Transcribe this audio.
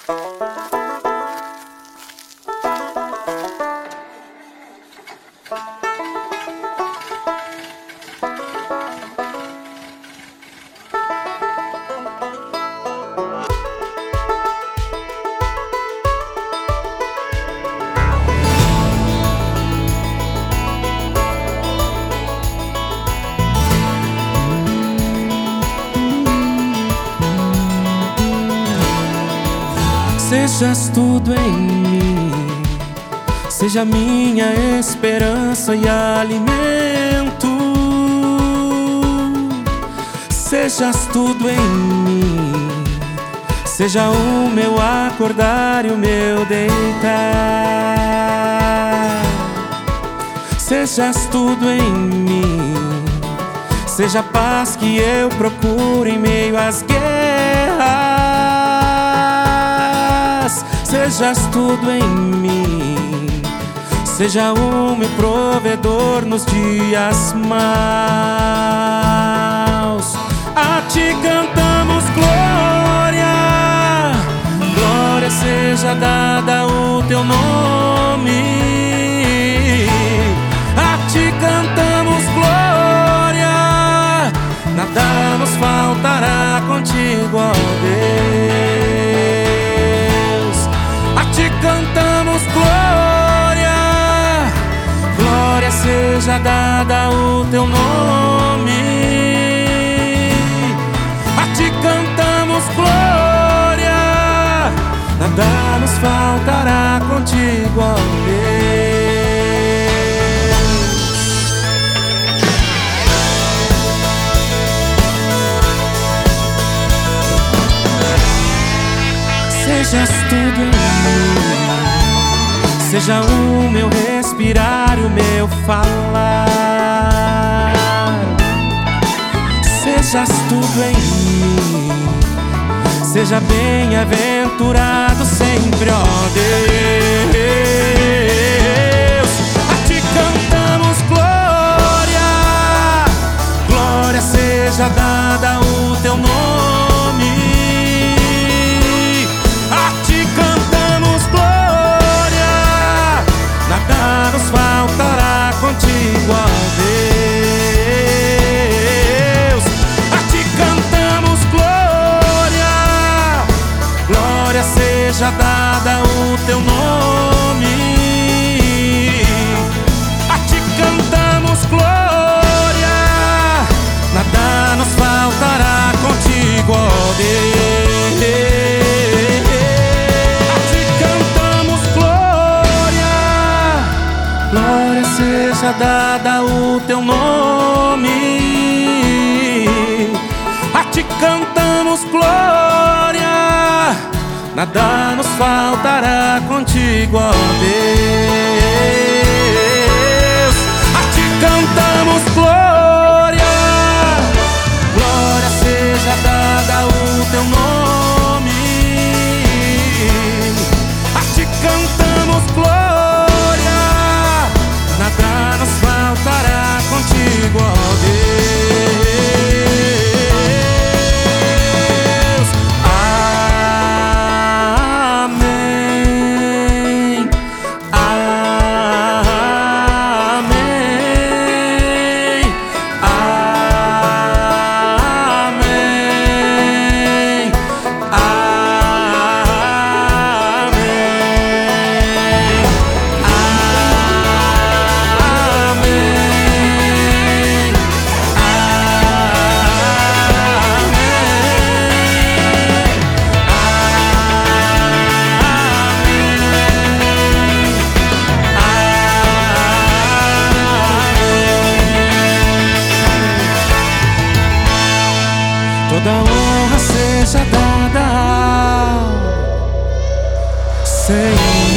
Sejas tudo em mim, seja minha esperança e alimento. Sejas tudo em mim, seja o meu acordar e o meu deitar. Sejas tudo em mim, seja a paz que eu procuro em meio às guerras. Sejas tudo em mim, seja o meu provedor nos dias maus. A ti cantamos glória, glória seja dada o teu nome. A ti cantamos glória, nada nos faltará contigo, ó Deus. A ti cantamos glória, glória seja dada o teu nome. A ti cantamos glória, nada nos faltará contigo, ó Sejas tudo em mim, seja o meu respirar e o meu falar. Sejas tudo em mim, seja bem-aventurado sempre, ó Deus. A ti cantamos glória, glória seja dada o teu nome. Nos faltará contigo, ó Deus. A ti cantamos glória, glória seja dada o teu nome. A ti cantamos glória, nada nos faltará contigo, ó Deus. Glória seja dada o teu nome. A ti cantamos glória, nada nos faltará contigo, ó Deus. A ti cantamos glória, glória seja dada o teu nome. A ti cantamos glória, nada nos faltará contigo, ó Deus. Amém, amém, amém, toda honra seja dada ao Senhor.